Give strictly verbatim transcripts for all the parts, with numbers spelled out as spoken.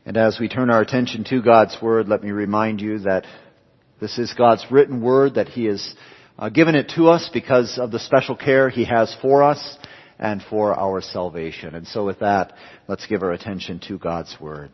And as we turn our attention to God's Word, let me remind you that this is God's written Word, that He has uh, given it to us because of the special care He has for us and for our salvation. And so with that, let's give our attention to God's Word.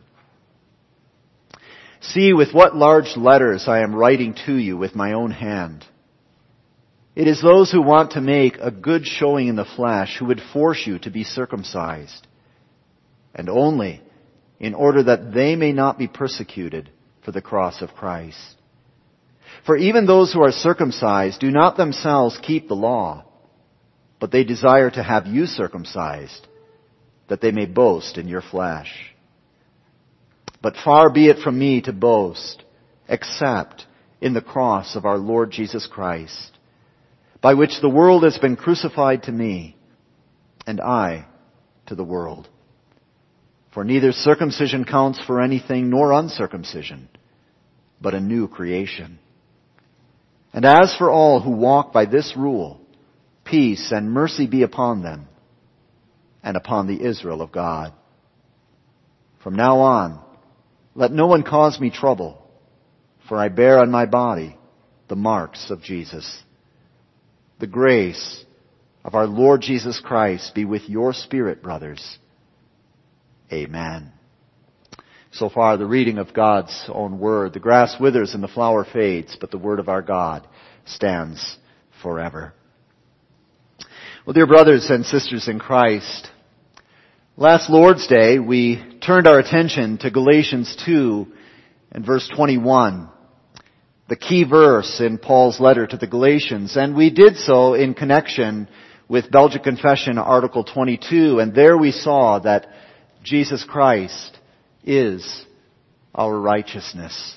See with what large letters I am writing to you with my own hand. It is those who want to make a good showing in the flesh who would force you to be circumcised, and only in order that they may not be persecuted for the cross of Christ. For even those who are circumcised do not themselves keep the law, but they desire to have you circumcised, that they may boast in your flesh. But far be it from me to boast, except in the cross of our Lord Jesus Christ, by which the world has been crucified to me, and I to the world. For neither circumcision counts for anything nor uncircumcision, but a new creation. And as for all who walk by this rule, peace and mercy be upon them and upon the Israel of God. From now on, let no one cause me trouble, for I bear on my body the marks of Jesus. The grace of our Lord Jesus Christ be with your spirit, brothers. Amen. So far, the reading of God's own Word. The grass withers and the flower fades, but the Word of our God stands forever. Well, dear brothers and sisters in Christ, last Lord's Day, we turned our attention to Galatians two and verse twenty-one, the key verse in Paul's letter to the Galatians, and we did so in connection with Belgic Confession Article twenty-two, and there we saw that Jesus Christ is our righteousness.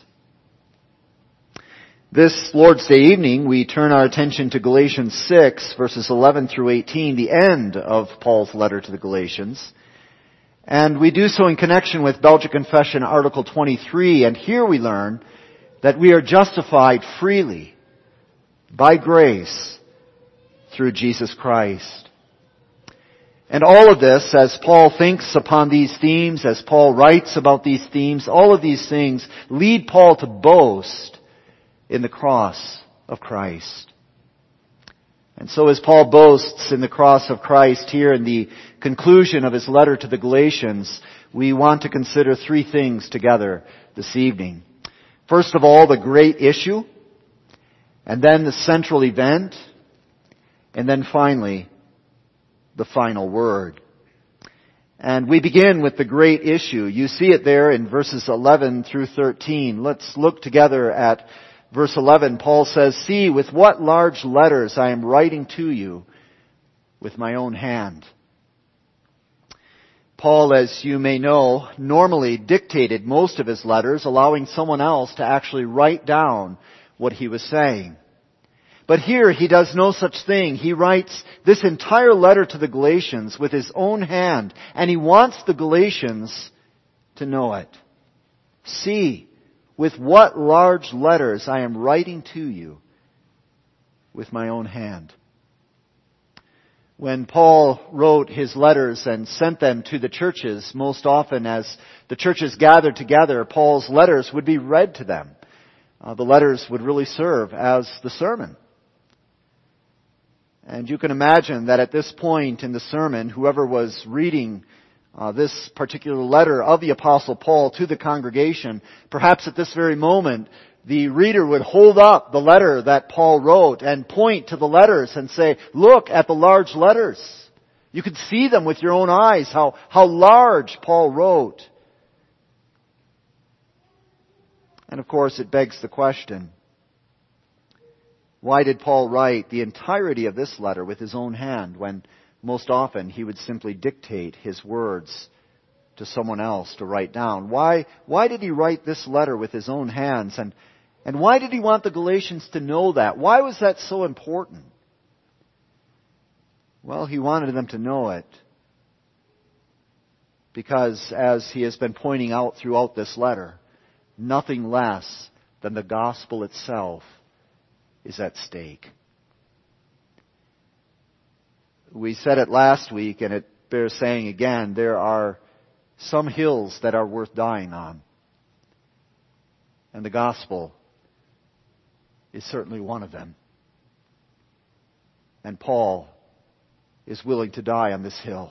This Lord's Day evening, we turn our attention to Galatians six, verses eleven through eighteen, the end of Paul's letter to the Galatians. And we do so in connection with Belgic Confession Article twenty-three, and here we learn that we are justified freely by grace through Jesus Christ. And all of this, as Paul thinks upon these themes, as Paul writes about these themes, all of these things lead Paul to boast in the cross of Christ. And so as Paul boasts in the cross of Christ here in the conclusion of his letter to the Galatians, we want to consider three things together this evening. First of all, the great issue, and then the central event, and then finally, the final word. And we begin with the great issue. You see it there in verses eleven through thirteen. Let's look together at verse eleven. Paul says, "See with what large letters I am writing to you with my own hand." Paul, as you may know, normally dictated most of his letters, allowing someone else to actually write down what he was saying. But here he does no such thing. He writes this entire letter to the Galatians with his own hand, and he wants the Galatians to know it. See with what large letters I am writing to you with my own hand. When Paul wrote his letters and sent them to the churches, most often as the churches gathered together, Paul's letters would be read to them. Uh, the letters would really serve as the sermon. And you can imagine that at this point in the sermon, whoever was reading uh, this particular letter of the Apostle Paul to the congregation, perhaps at this very moment, the reader would hold up the letter that Paul wrote and point to the letters and say, "Look at the large letters." You could see them with your own eyes, how, how large Paul wrote. And of course, it begs the question, why did Paul write the entirety of this letter with his own hand when most often he would simply dictate his words to someone else to write down? Why, why did he write this letter with his own hands? And, and why did he want the Galatians to know that? Why was that so important? Well, he wanted them to know it because, as he has been pointing out throughout this letter, nothing less than the gospel itself is at stake. We said it last week, and it bears saying again, there are some hills that are worth dying on. And the gospel is certainly one of them. And Paul is willing to die on this hill.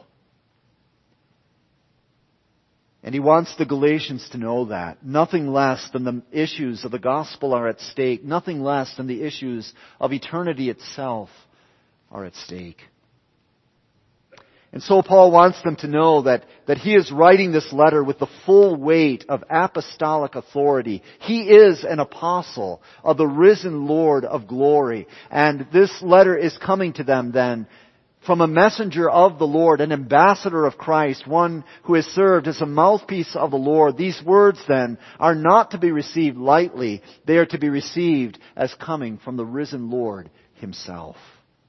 And he wants the Galatians to know that. Nothing less than the issues of the gospel are at stake. Nothing less than the issues of eternity itself are at stake. And so Paul wants them to know that, that he is writing this letter with the full weight of apostolic authority. He is an apostle of the risen Lord of glory. And this letter is coming to them then from a messenger of the Lord, an ambassador of Christ, one who has served as a mouthpiece of the Lord. These words then are not to be received lightly. They are to be received as coming from the risen Lord Himself.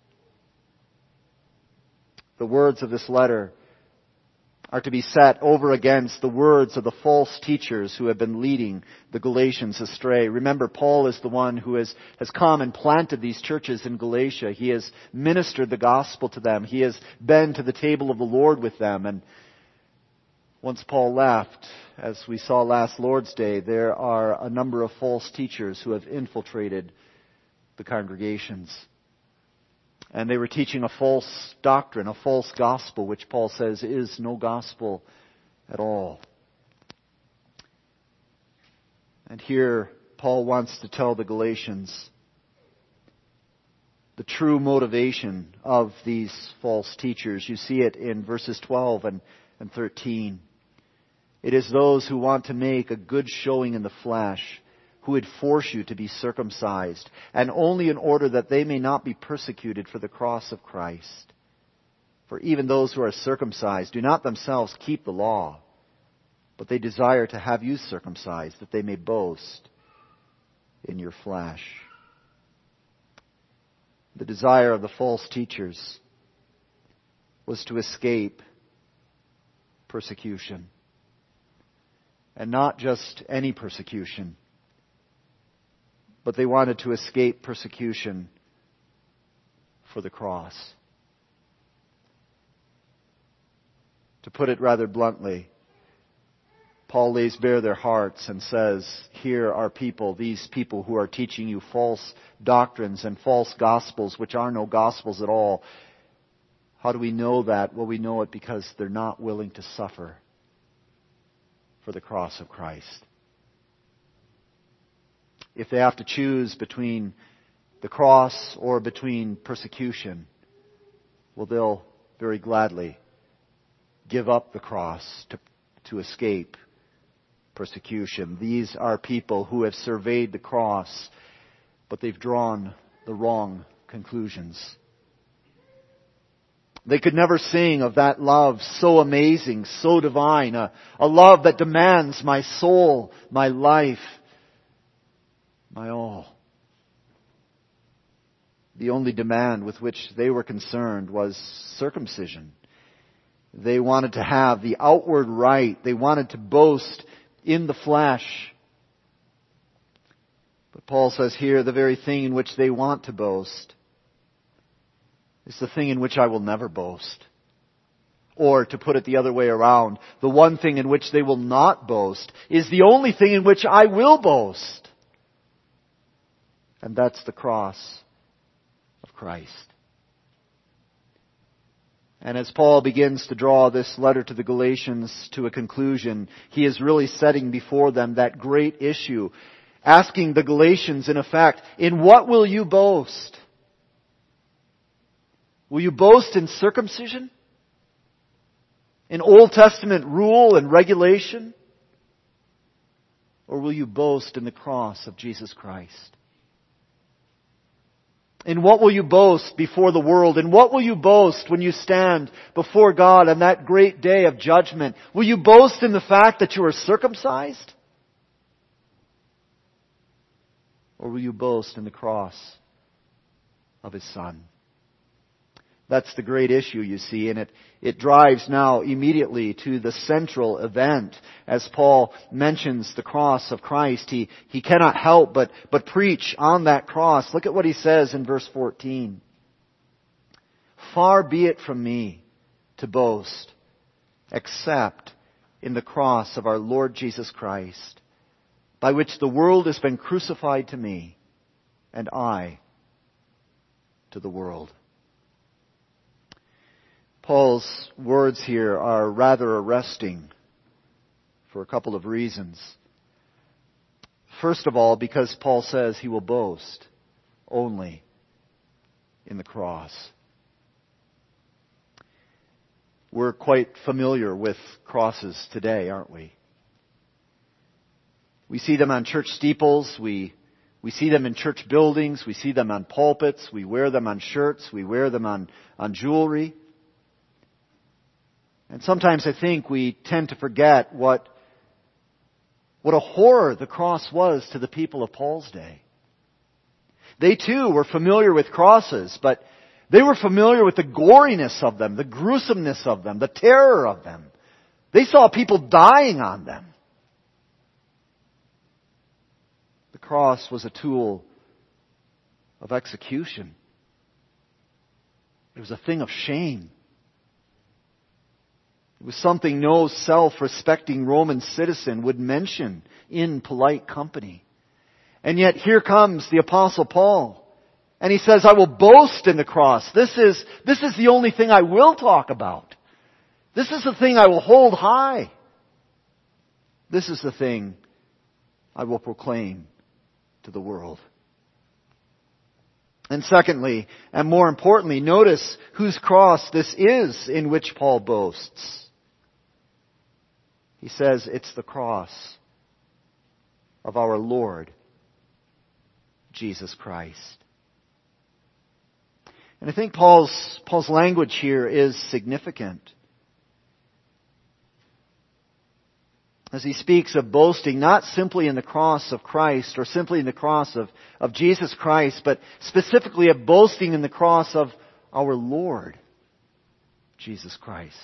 The words of this letter are to be set over against the words of the false teachers who have been leading the Galatians astray. Remember, Paul is the one who has, has come and planted these churches in Galatia. He has ministered the gospel to them. He has been to the table of the Lord with them. And once Paul left, as we saw last Lord's Day, there are a number of false teachers who have infiltrated the congregations. And they were teaching a false doctrine, a false gospel, which Paul says is no gospel at all. And here, Paul wants to tell the Galatians the true motivation of these false teachers. You see it in verses twelve and, and thirteen. It is those who want to make a good showing in the flesh, who would force you to be circumcised, and only in order that they may not be persecuted for the cross of Christ. For even those who are circumcised do not themselves keep the law, but they desire to have you circumcised, that they may boast in your flesh. The desire of the false teachers was to escape persecution. And not just any persecution, but they wanted to escape persecution for the cross. To put it rather bluntly, Paul lays bare their hearts and says, here are people, these people who are teaching you false doctrines and false gospels, which are no gospels at all. How do we know that? Well, we know it because they're not willing to suffer for the cross of Christ. If they have to choose between the cross or between persecution, well, they'll very gladly give up the cross to, to escape persecution. These are people who have surveyed the cross, but they've drawn the wrong conclusions. They could never sing of that love so amazing, so divine, a, a love that demands my soul, my life, my all. The only demand with which they were concerned was circumcision. They wanted to have the outward rite. They wanted to boast in the flesh. But Paul says here, the very thing in which they want to boast is the thing in which I will never boast. Or, to put it the other way around, the one thing in which they will not boast is the only thing in which I will boast. And that's the cross of Christ. And as Paul begins to draw this letter to the Galatians to a conclusion, he is really setting before them that great issue, asking the Galatians, in effect, in what will you boast? Will you boast in circumcision? In Old Testament rule and regulation? Or will you boast in the cross of Jesus Christ? In what will you boast before the world? In what will you boast when you stand before God on that great day of judgment? Will you boast in the fact that you are circumcised? Or will you boast in the cross of His Son? That's the great issue, you see, and it, it drives now immediately to the central event. As Paul mentions the cross of Christ, he, he cannot help but, but preach on that cross. Look at what he says in verse fourteen. Far be it from me to boast, except in the cross of our Lord Jesus Christ, by which the world has been crucified to me, and I to the world. Paul's words here are rather arresting for a couple of reasons. First of all, because Paul says he will boast only in the cross. We're quite familiar with crosses today, aren't we? We see them on church steeples. We, we see them in church buildings. We see them on pulpits. We wear them on shirts. We wear them on, on jewelry. And sometimes I think we tend to forget what, what a horror the cross was to the people of Paul's day. They too were familiar with crosses, but they were familiar with the goriness of them, the gruesomeness of them, the terror of them. They saw people dying on them. The cross was a tool of execution. It was a thing of shame. It was something no self-respecting Roman citizen would mention in polite company. And yet here comes the Apostle Paul. And he says, I will boast in the cross. This is, this is the only thing I will talk about. This is the thing I will hold high. This is the thing I will proclaim to the world. And secondly, and more importantly, notice whose cross this is in which Paul boasts. He says it's the cross of our Lord Jesus Christ. And I think Paul's, Paul's language here is significant. As he speaks of boasting, not simply in the cross of Christ or simply in the cross of, of Jesus Christ, but specifically of boasting in the cross of our Lord Jesus Christ.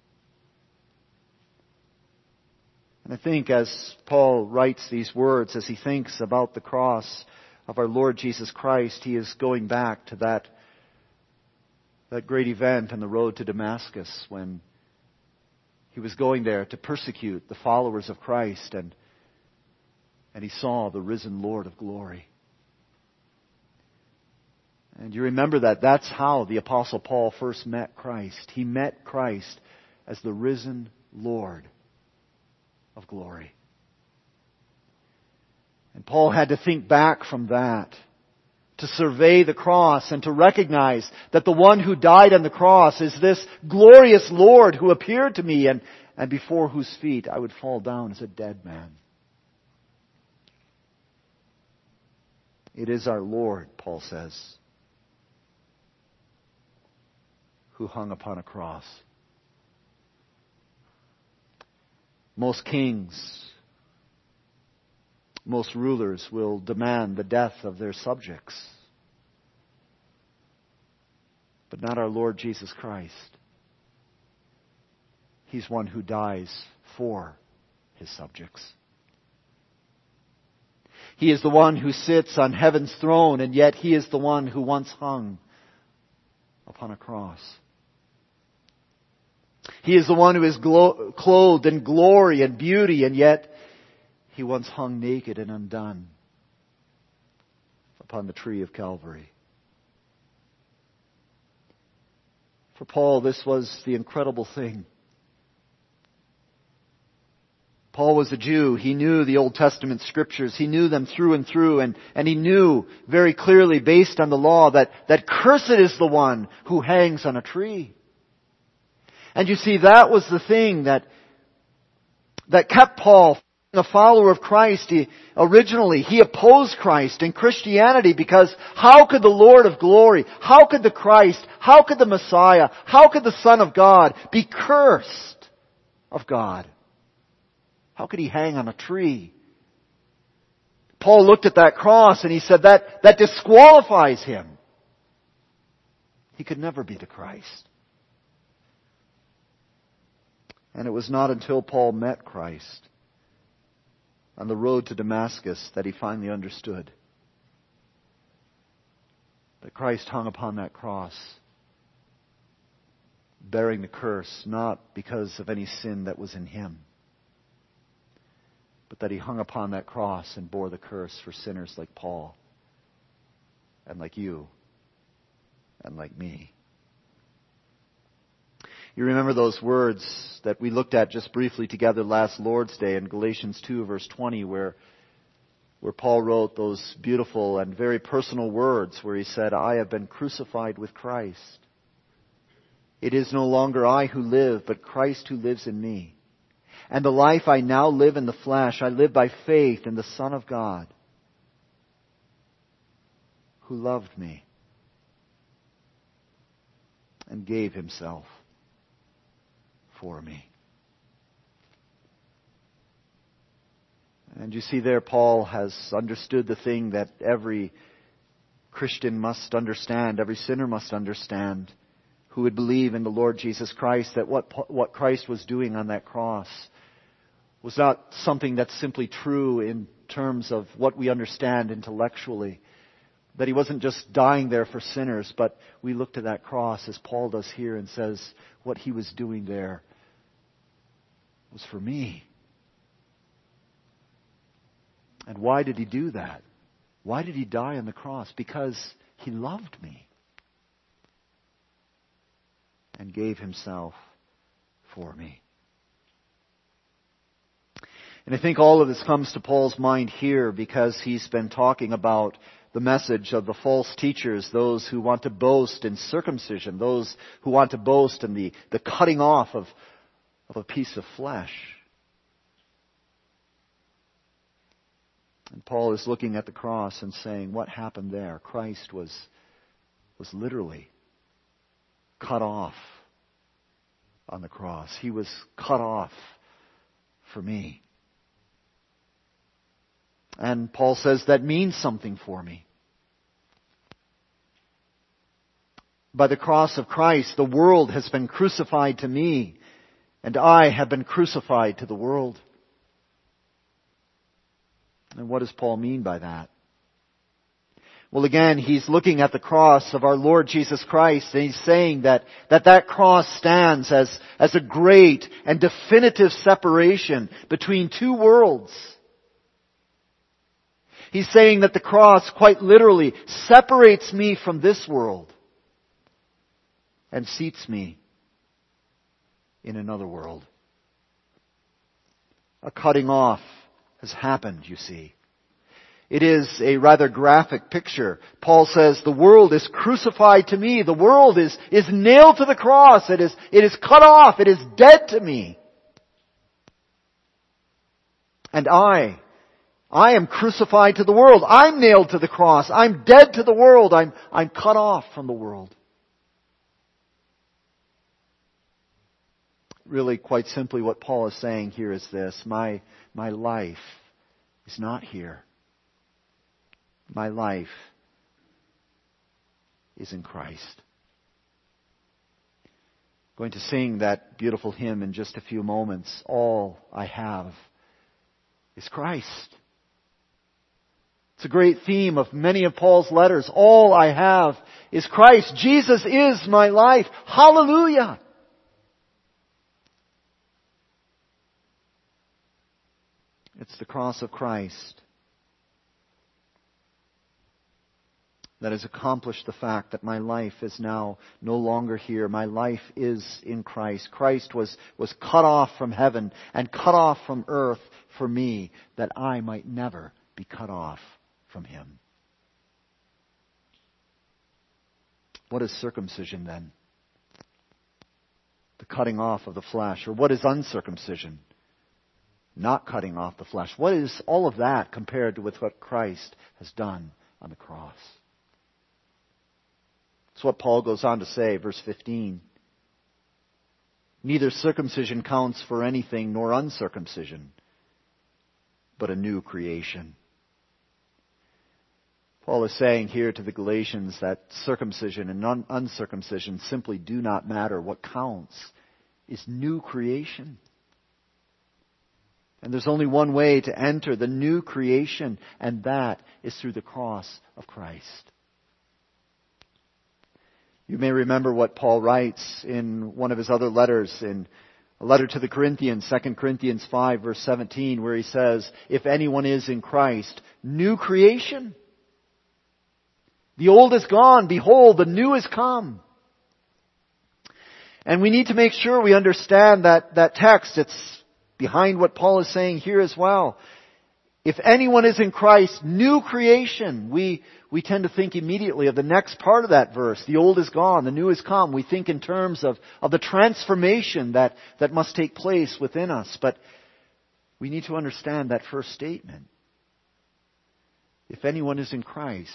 And I think as Paul writes these words, as he thinks about the cross of our Lord Jesus Christ, he is going back to that That great event on the road to Damascus when he was going there to persecute the followers of Christ, and, and he saw the risen Lord of glory. And you remember that that's how the Apostle Paul first met Christ. He met Christ as the risen Lord of glory. And Paul had to think back from that to survey the cross and to recognize that the one who died on the cross is this glorious Lord who appeared to me and, and before whose feet I would fall down as a dead man. It is our Lord, Paul says, who hung upon a cross. Most kings, most rulers will demand the death of their subjects. But not our Lord Jesus Christ. He's one who dies for His subjects. He is the one who sits on heaven's throne, and yet He is the one who once hung upon a cross. He is the one who is glo- clothed in glory and beauty, and yet He once hung naked and undone upon the tree of Calvary. For Paul, this was the incredible thing. Paul was a Jew. He knew the Old Testament scriptures. He knew them through and through. And, and he knew very clearly, based on the law, that, that cursed is the one who hangs on a tree. And you see, that was the thing that, that kept Paul a follower of Christ. He, originally, he opposed Christ and Christianity because how could the Lord of glory, how could the Christ, how could the Messiah, how could the Son of God be cursed of God? How could He hang on a tree? Paul looked at that cross and he said that, that disqualifies Him. He could never be the Christ. And it was not until Paul met Christ on the road to Damascus that he finally understood that Christ hung upon that cross, bearing the curse, not because of any sin that was in Him, but that He hung upon that cross and bore the curse for sinners like Paul, and like you, and like me. You remember those words that we looked at just briefly together last Lord's Day in Galatians two, verse twenty, where, where Paul wrote those beautiful and very personal words where he said, I have been crucified with Christ. It is no longer I who live, but Christ who lives in me. And the life I now live in the flesh, I live by faith in the Son of God, who loved me and gave Himself for me. And you see there, Paul has understood the thing that every Christian must understand, every sinner must understand, who would believe in the Lord Jesus Christ, that what, what Christ was doing on that cross was not something that's simply true in terms of what we understand intellectually. That He wasn't just dying there for sinners, but we look to that cross, as Paul does here, and says what He was doing there was for me. And why did He do that? Why did He die on the cross? Because He loved me and gave Himself for me. And I think all of this comes to Paul's mind here because he's been talking about the message of the false teachers, those who want to boast in circumcision, those who want to boast in the, the cutting off of, of a piece of flesh. And Paul is looking at the cross and saying, what happened there? Christ was, was literally cut off on the cross. He was cut off for me. And Paul says that means something for me. By the cross of Christ, the world has been crucified to me, and I have been crucified to the world. And what does Paul mean by that? Well, again, he's looking at the cross of our Lord Jesus Christ, and he's saying that that, that cross stands as, as a great and definitive separation between two worlds. He's saying that the cross quite literally separates me from this world and seats me in another world. A cutting off has happened, you see. It is a rather graphic picture. Paul says, the world is crucified to me. The world is, is nailed to the cross. It is, it is cut off. It is dead to me. And I, I am crucified to the world. I'm nailed to the cross. I'm dead to the world. I'm, I'm cut off from the world. Really, quite simply, what Paul is saying here is this. My, my life is not here. My life is in Christ. I'm going to sing that beautiful hymn in just a few moments. All I have is Christ. It's a great theme of many of Paul's letters. All I have is Christ. Jesus is my life. Hallelujah! It's the cross of Christ that has accomplished the fact that my life is now no longer here. My life is in Christ. Christ was, was cut off from heaven and cut off from earth for me, that I might never be cut off from Him. What is circumcision then? The cutting off of the flesh. Or what is uncircumcision? Not cutting off the flesh. What is all of that compared with what Christ has done on the cross? It's what Paul goes on to say, verse fifteen. Neither circumcision counts for anything nor uncircumcision, but a new creation. Paul is saying here to the Galatians that circumcision and un- uncircumcision simply do not matter. What counts is new creation. And there's only one way to enter the new creation, and that is through the cross of Christ. You may remember what Paul writes in one of his other letters in A letter to the Corinthians, Second Corinthians five, verse seventeen, where he says, if anyone is in Christ, new creation. The old is gone. Behold, the new is come. And we need to make sure we understand that, that text. It's behind what Paul is saying here as well. If anyone is in Christ, new creation. We, we tend to think immediately of the next part of that verse. The old is gone, the new is come. We think in terms of, of the transformation that, that must take place within us. But we need to understand that first statement. If anyone is in Christ,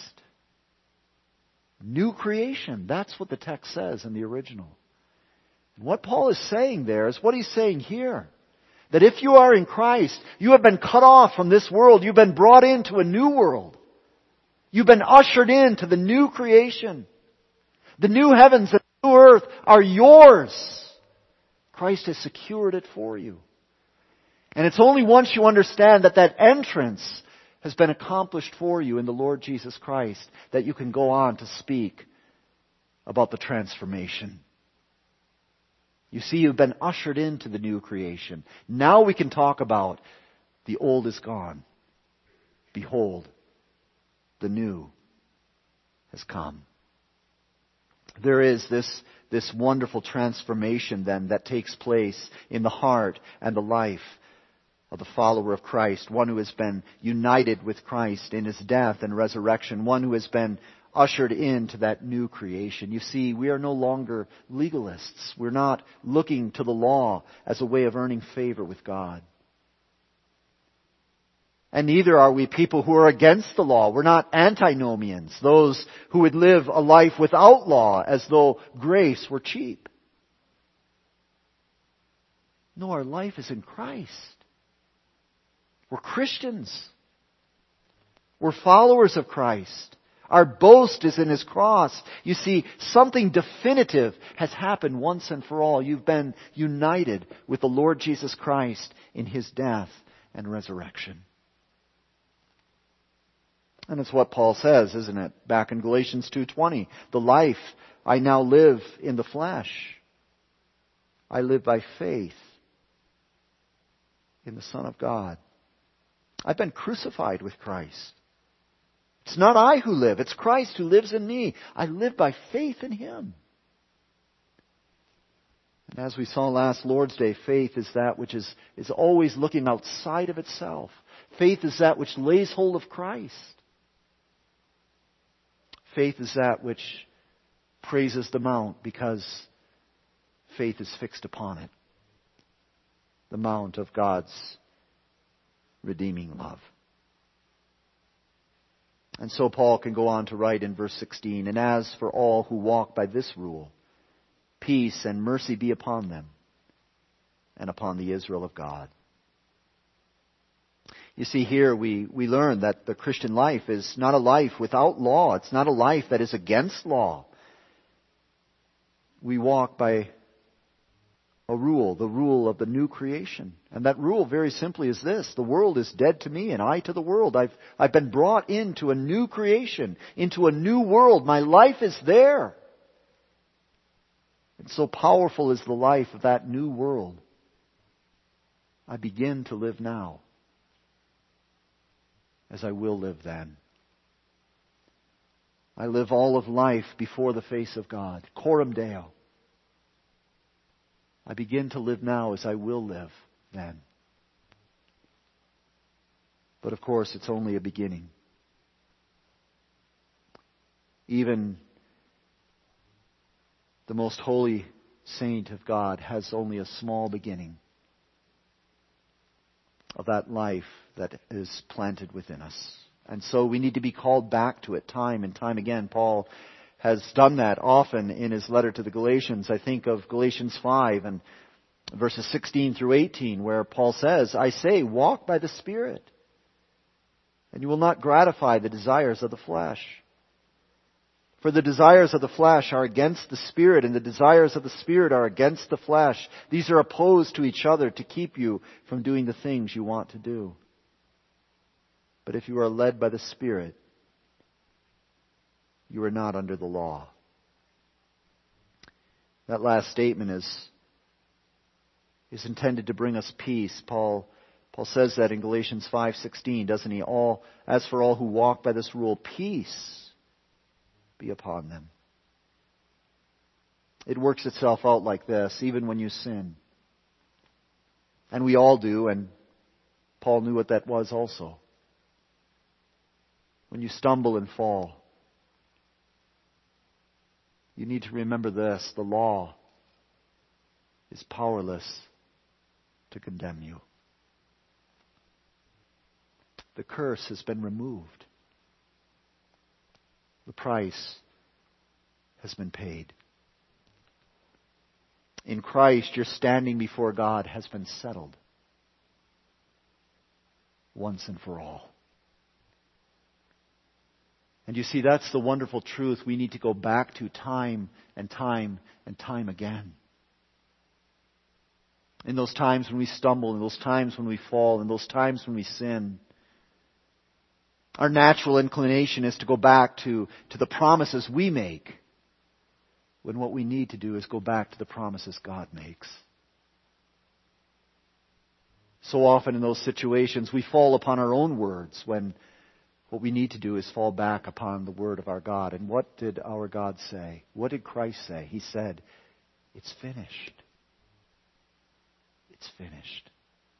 new creation. That's what the text says in the original. And what Paul is saying there is what he's saying here. That if you are in Christ, you have been cut off from this world. You've been brought into a new world. You've been ushered into the new creation. The new heavens and the new earth are yours. Christ has secured it for you. And it's only once you understand that that entrance has been accomplished for you in the Lord Jesus Christ that you can go on to speak about the transformation. You see, you've been ushered into the new creation. Now we can talk about the old is gone. Behold, the new has come. There is this, this wonderful transformation then that takes place in the heart and the life of the follower of Christ. One who has been united with Christ in His death and resurrection. One who has been ushered into that new creation. You see, we are no longer legalists. We're not looking to the law as a way of earning favor with God. And neither are we people who are against the law. We're not antinomians, those who would live a life without law as though grace were cheap. No, our life is in Christ. We're Christians. We're followers of Christ. Our boast is in His cross. You see, something definitive has happened once and for all. You've been united with the Lord Jesus Christ in His death and resurrection. And it's what Paul says, isn't it? Back in Galatians two twenty. The life I now live in the flesh, I live by faith in the Son of God. I've been crucified with Christ. It's not I who live, it's Christ who lives in me. I live by faith in Him. And as we saw last Lord's Day, faith is that which is, is always looking outside of itself. Faith is that which lays hold of Christ. Faith is that which praises the mount because faith is fixed upon it. The mount of God's redeeming love. And so Paul can go on to write in verse sixteen, and as for all who walk by this rule, peace and mercy be upon them and upon the Israel of God. You see, here we, we learn that the Christian life is not a life without law. It's not a life that is against law. We walk by a rule, the rule of the new creation. And that rule very simply is this: the world is dead to me and I to the world. I've, I've been brought into a new creation, into a new world. My life is there. And so powerful is the life of that new world. I begin to live now as I will live then. I live all of life before the face of God. Coram Deo. I begin to live now as I will live then. But of course, it's only a beginning. Even the most holy saint of God has only a small beginning of that life that is planted within us. And so we need to be called back to it time and time again. Paul has done that often in his letter to the Galatians. I think of Galatians five and verses sixteen through eighteen, where Paul says, I say, walk by the Spirit, and you will not gratify the desires of the flesh. For the desires of the flesh are against the Spirit, and the desires of the Spirit are against the flesh. These are opposed to each other to keep you from doing the things you want to do. But if you are led by the Spirit, you are not under the law. That last statement is is intended to bring us peace. Paul Paul says that in Galatians five sixteen, doesn't he? All as for all who walk by this rule, peace be upon them. It works itself out like this, even when you sin. And we all do, and Paul knew what that was also. When you stumble and fall, you need to remember this: the law is powerless to condemn you. The curse has been removed. The price has been paid. In Christ, your standing before God has been settled once and for all. And you see, that's the wonderful truth we need to go back to time and time and time again. In those times when we stumble, in those times when we fall, in those times when we sin, our natural inclination is to go back to, to the promises we make, when what we need to do is go back to the promises God makes. So often in those situations, we fall upon our own words when what we need to do is fall back upon the word of our God. And what did our God say? What did Christ say? He said, "It's finished. It's finished."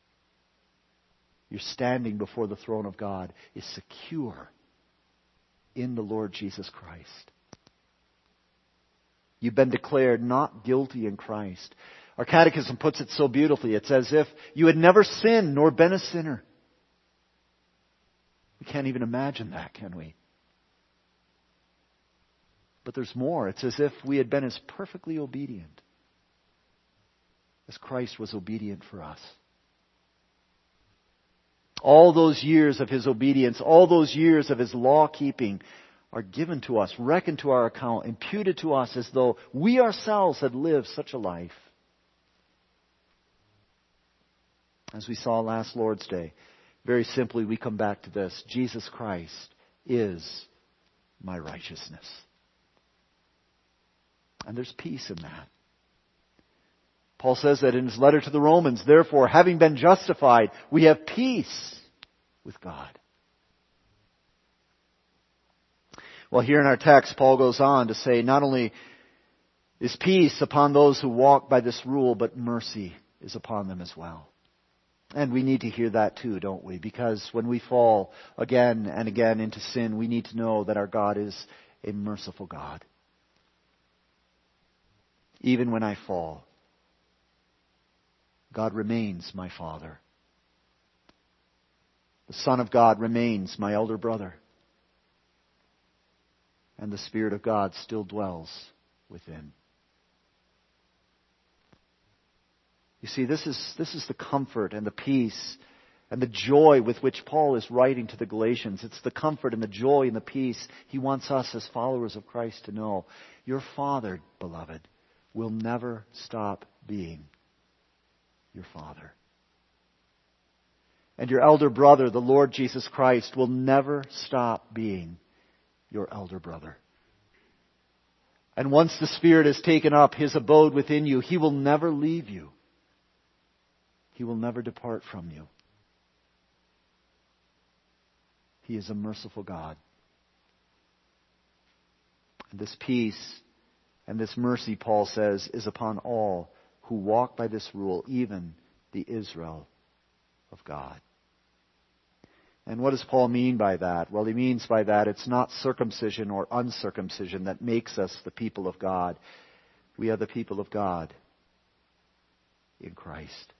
Your standing before the throne of God is secure in the Lord Jesus Christ. You've been declared not guilty in Christ. Our catechism puts it so beautifully. It's as if you had never sinned nor been a sinner. We can't even imagine that, can we? But there's more. It's as if we had been as perfectly obedient as Christ was obedient for us. All those years of His obedience, all those years of His law-keeping are given to us, reckoned to our account, imputed to us as though we ourselves had lived such a life. As we saw last Lord's Day, very simply we come back to this: Jesus Christ is my righteousness. And there's peace in that. Paul says that in his letter to the Romans, therefore, having been justified, we have peace with God. Well, here in our text, Paul goes on to say not only is peace upon those who walk by this rule, but mercy is upon them as well. And we need to hear that too, don't we? Because when we fall again and again into sin, we need to know that our God is a merciful God. Even when I fall, God remains my Father. The Son of God remains my elder brother. And the Spirit of God still dwells within. You see, this is, this is the comfort and the peace and the joy with which Paul is writing to the Galatians. It's the comfort and the joy and the peace he wants us as followers of Christ to know. Your Father, beloved, will never stop being your Father. And your elder brother, the Lord Jesus Christ, will never stop being your elder brother. And once the Spirit has taken up His abode within you, He will never leave you. He will never depart from you. He is a merciful God. And this peace and this mercy, Paul says, is upon all who walk by this rule, even the Israel of God. And what does Paul mean by that? Well, he means by that it's not circumcision or uncircumcision that makes us the people of God. We are the people of God in Christ.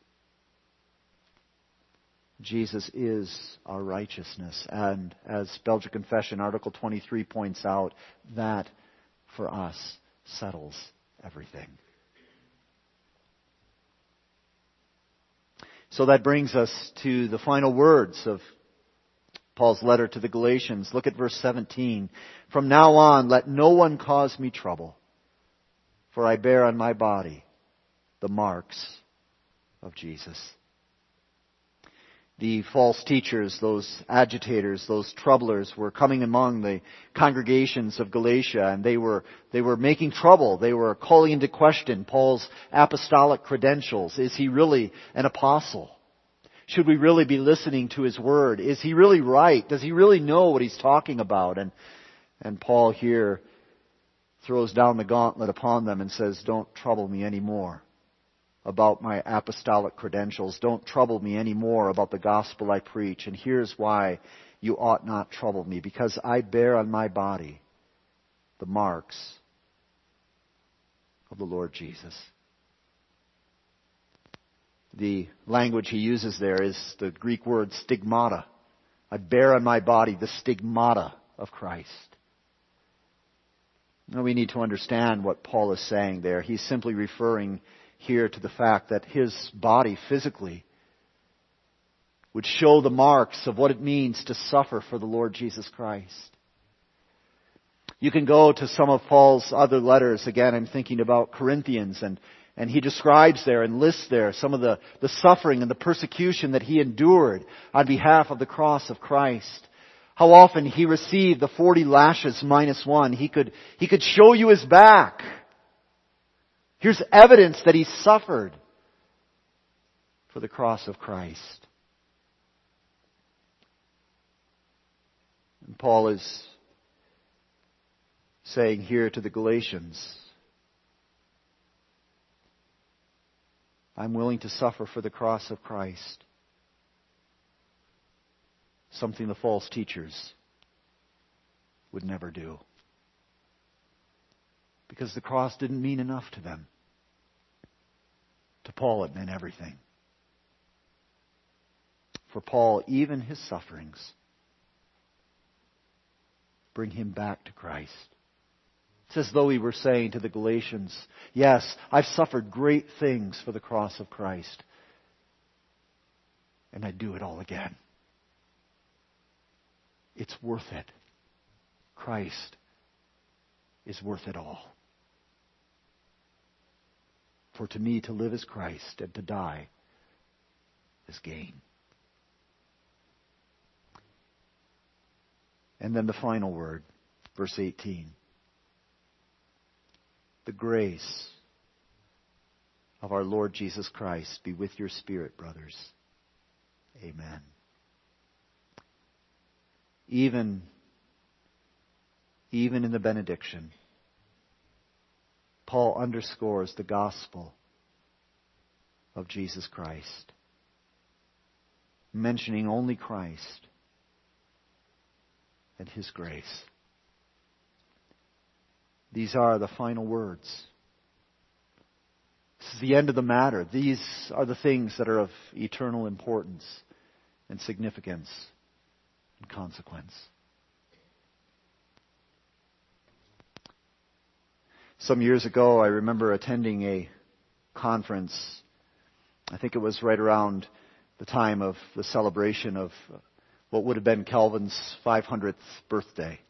Jesus is our righteousness. And as Belgian Confession, Article twenty-three points out, that for us settles everything. So that brings us to the final words of Paul's letter to the Galatians. Look at verse seventeen. From now on, let no one cause me trouble, for I bear on my body the marks of Jesus. The false teachers, those agitators, those troublers were coming among the congregations of Galatia, and they were, they were making trouble. They were calling into question Paul's apostolic credentials. Is he really an apostle? Should we really be listening to his word? Is he really right? Does he really know what he's talking about? And, and Paul here throws down the gauntlet upon them and says, don't trouble me anymore about my apostolic credentials. Don't trouble me anymore about the gospel I preach. And here's why you ought not trouble me. Because I bear on my body the marks of the Lord Jesus. The language he uses there is the Greek word stigmata. I bear on my body the stigmata of Christ. Now we need to understand what Paul is saying there. He's simply referring here to the fact that his body physically would show the marks of what it means to suffer for the Lord Jesus Christ. You can go to some of Paul's other letters. Again, I'm thinking about Corinthians, and, and he describes there and lists there some of the, the suffering and the persecution that he endured on behalf of the cross of Christ. How often he received the forty lashes minus one. He could, he could show you his back. Here's evidence that he suffered for the cross of Christ. And Paul is saying here to the Galatians, I'm willing to suffer for the cross of Christ. Something the false teachers would never do. Because the cross didn't mean enough to them. To Paul it meant everything. For Paul, even his sufferings bring him back to Christ. It's as though he were saying to the Galatians, yes, I've suffered great things for the cross of Christ. And I do it all again. It's worth it. Christ is worth it all. For to me to live is Christ, and to die is gain. And then the final word, verse eighteen. The grace of our Lord Jesus Christ be with your spirit, brothers. Amen. Even, even in the benediction, Paul underscores the gospel of Jesus Christ, mentioning only Christ and His grace. These are the final words. This is the end of the matter. These are the things that are of eternal importance and significance and consequence. Some years ago, I remember attending a conference. I think it was right around the time of the celebration of what would have been Calvin's five hundredth birthday.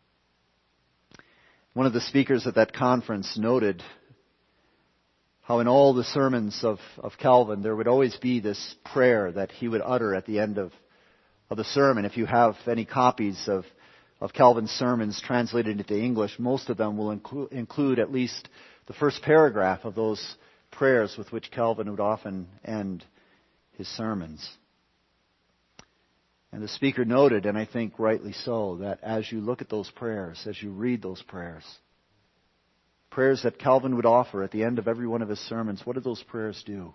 One of the speakers at that conference noted how in all the sermons of, of Calvin, there would always be this prayer that he would utter at the end of, of the sermon. If you have any copies of of Calvin's sermons translated into English, most of them will include, include at least the first paragraph of those prayers with which Calvin would often end his sermons. And the speaker noted, and I think rightly so, that as you look at those prayers, as you read those prayers, prayers that Calvin would offer at the end of every one of his sermons, what did those prayers do?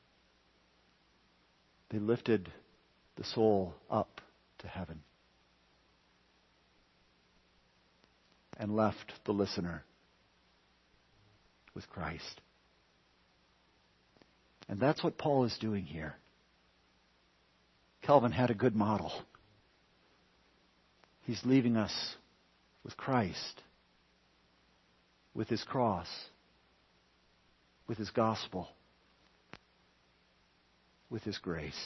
They lifted the soul up to heaven. And left the listener with Christ. And that's what Paul is doing here. Calvin had a good model. He's leaving us with Christ, with His cross, with His gospel, with His grace.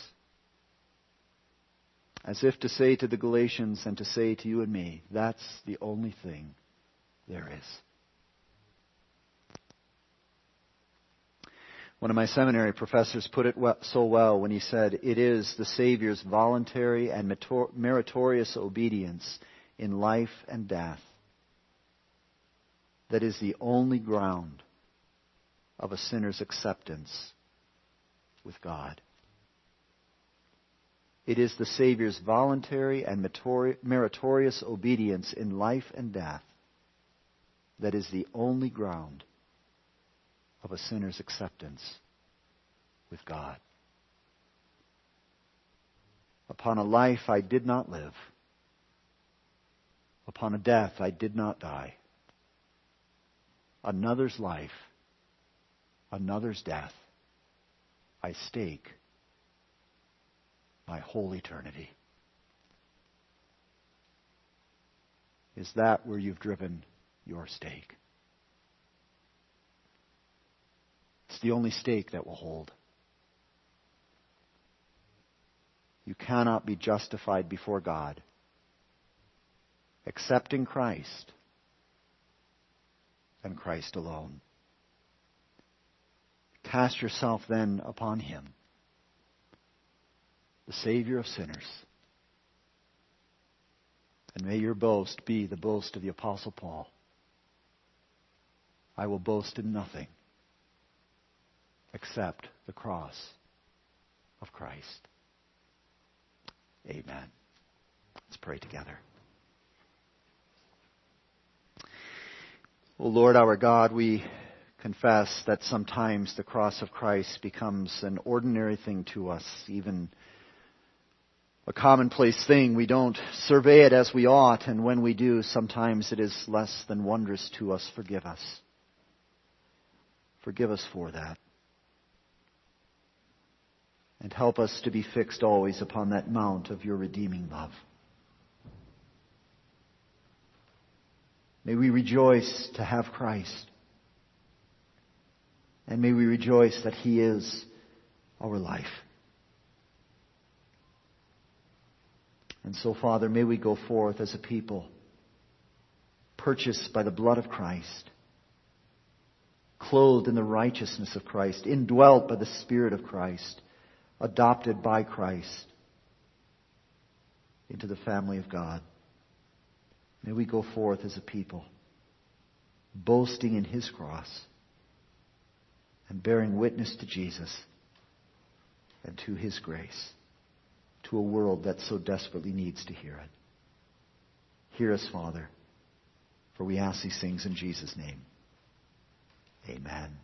As if to say to the Galatians and to say to you and me, that's the only thing there is. One of my seminary professors put it so well when he said, "It is the Savior's voluntary and meritorious obedience in life and death that is the only ground of a sinner's acceptance with God." It is the Savior's voluntary and meritorious obedience in life and death that is the only ground of a sinner's acceptance with God. Upon a life I did not live, upon a death I did not die, another's life, another's death, I stake my whole eternity. Is that where you've driven your stake? It's the only stake that will hold. You cannot be justified before God accepting Christ and Christ alone. Cast yourself then upon Him, the Savior of sinners. And may your boast be the boast of the Apostle Paul. I will boast in nothing except the cross of Christ. Amen. Let's pray together. O Lord our God, we confess that sometimes the cross of Christ becomes an ordinary thing to us, even a commonplace thing. We don't survey it as we ought, and when we do, sometimes it is less than wondrous to us. Forgive us. Forgive us for that. And help us to be fixed always upon that mount of your redeeming love. May we rejoice to have Christ. And may we rejoice that He is our life. And so, Father, may we go forth as a people purchased by the blood of Christ, clothed in the righteousness of Christ, indwelt by the Spirit of Christ, adopted by Christ into the family of God. May we go forth as a people, boasting in His cross and bearing witness to Jesus and to His grace, to a world that so desperately needs to hear it. Hear us, Father, for we ask these things in Jesus' name. Amen.